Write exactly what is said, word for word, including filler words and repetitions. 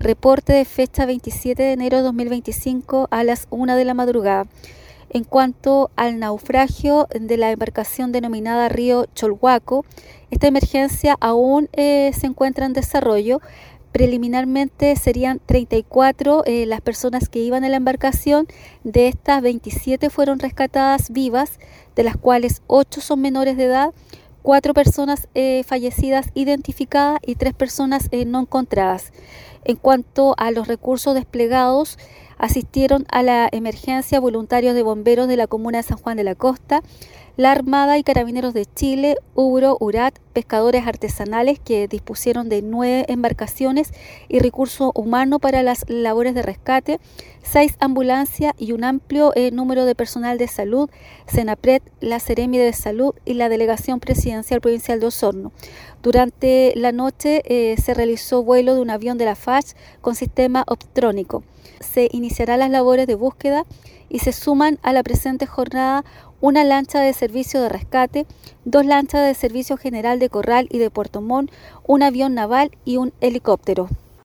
Reporte de fecha veintisiete de enero de dos mil veinticinco a las una de la madrugada. En cuanto al naufragio de la embarcación denominada Río Cholhuaco, esta emergencia aún eh, se encuentra en desarrollo. Preliminarmente serían treinta y cuatro eh, las personas que iban en la embarcación. De estas, veintisiete fueron rescatadas vivas, de las cuales ocho son menores de edad, cuatro personas eh, fallecidas identificadas y tres personas eh, no encontradas. En cuanto a los recursos desplegados, asistieron a la emergencia voluntarios de bomberos de la comuna de San Juan de la Costa, la Armada y Carabineros de Chile, Ubro, Urat, pescadores artesanales que dispusieron de nueve embarcaciones y recurso humano para las labores de rescate, seis ambulancias y un amplio eh, número de personal de salud, Senapred, la Seremi de Salud y la Delegación Presidencial Provincial de Osorno. Durante la noche eh, se realizó vuelo de un avión de la F A C con sistema optrónico. Se iniciarán las labores de búsqueda y se suman a la presente jornada una lancha de servicio de rescate, dos lanchas de servicio general de Corral y de Puerto Montt, un avión naval y un helicóptero.